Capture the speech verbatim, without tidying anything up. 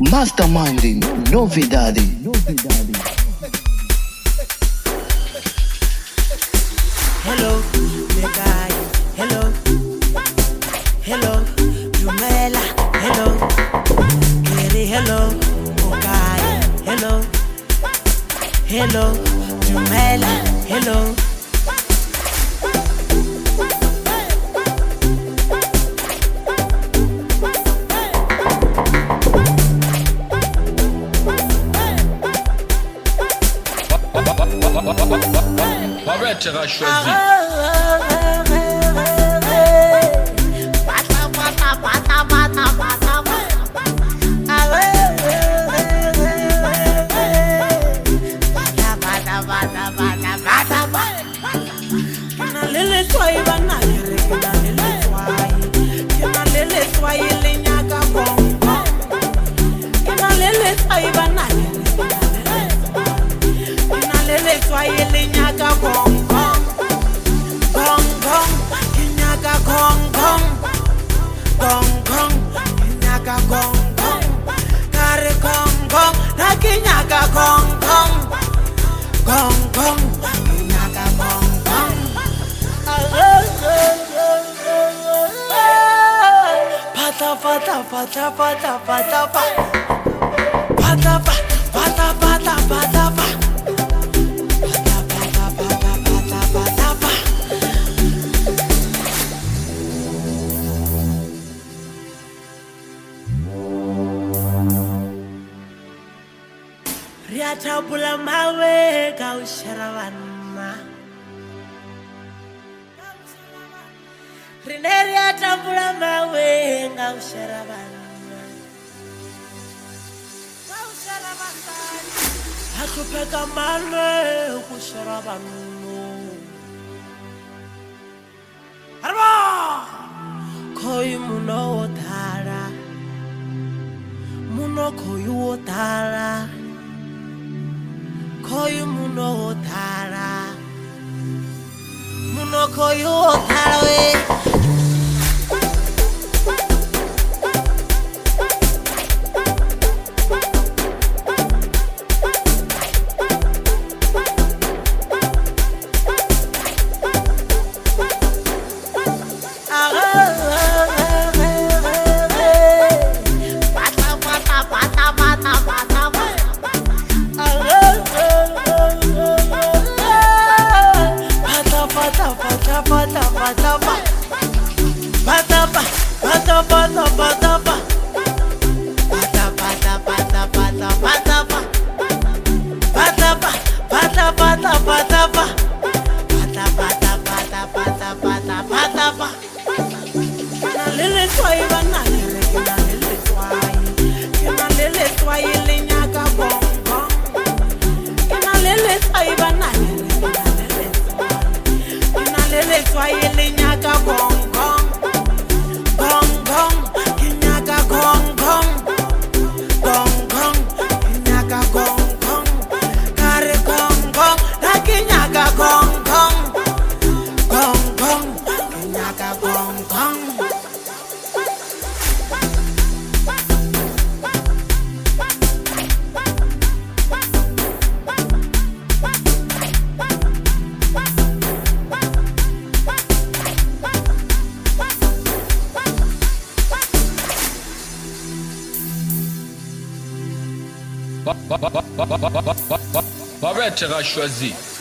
Masterminding, novidade. Novidade. Hello, Megai. Hello, hello, Jumela. Hello, Keri. Hello, Okai. Hello, hello, Jumela. Hello. Arrête, t'auras choisi. Soyez nyaka gong gong gong gong nyaka gong gong gong gong nyaka gong gong kare gong gong na nyaka gong gong gong gong nyaka gong gong pata pata pata pata pata pata pata pata pata pata Riatabula mawe kausharawana Rineri atabula mawe kausharawana Kausharavana Hakupeka mawe kusharavanu Arba Koi muno otara Muno koyu otara Koyu muno otara Muno koyu otara we Arrête, t'auras choisi.